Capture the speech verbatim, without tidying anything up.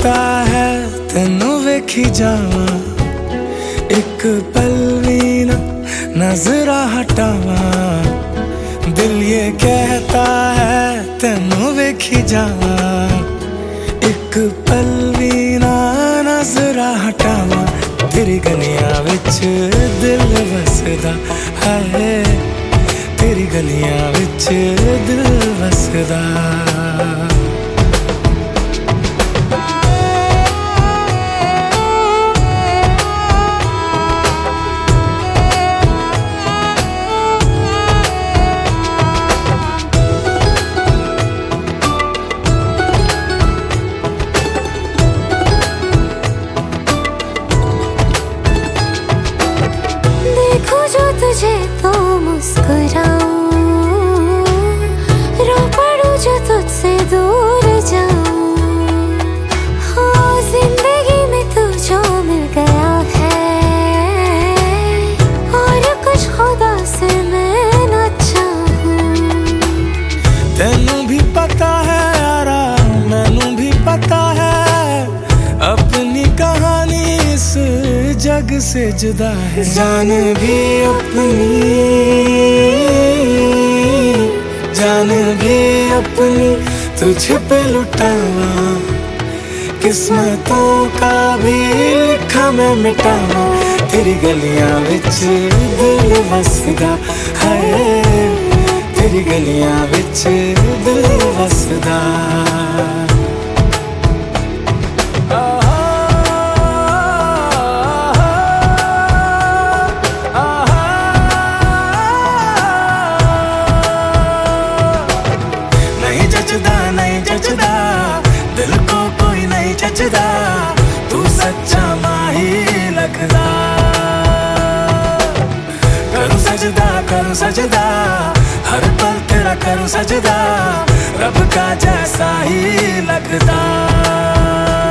कहता है तेनू वेखी जावा, एक पल भी ना नजरा हटावा। दिल ये कहता है तेनू वेखी जावा, एक पल भी ना नजरा हटावा। तेरी गलियां विच दिल वसदा है, तेरी गलियां विच दिल वसदा। तुझे तो मुस्कुराऊं, रो पड़ूं जो तुझसे दूर जाऊं। हाँ, जिंदगी में तू जो मिल गया है, और कुछ खुदा से मैं न चाहूं। तेनू भी पता है यारा, मैनू भी पता है, अपनी कहानी इस जग से जुदा है। जान भी अपनी, जान भी अपनी तुझ पे लुटावा, किस्मतों का भी लिखा मैं मिटावा। तेरी गलियां विच दिल वसदा है, तेरी गलियां विच दिल वसदा। नहीं जचदा दिल को कोई नहीं जचदा, तू सच्चा माही लगदा। करूं सजदा करूं सजदा, हर पल तेरा करूं सजदा, रब का जैसा ही लगदा।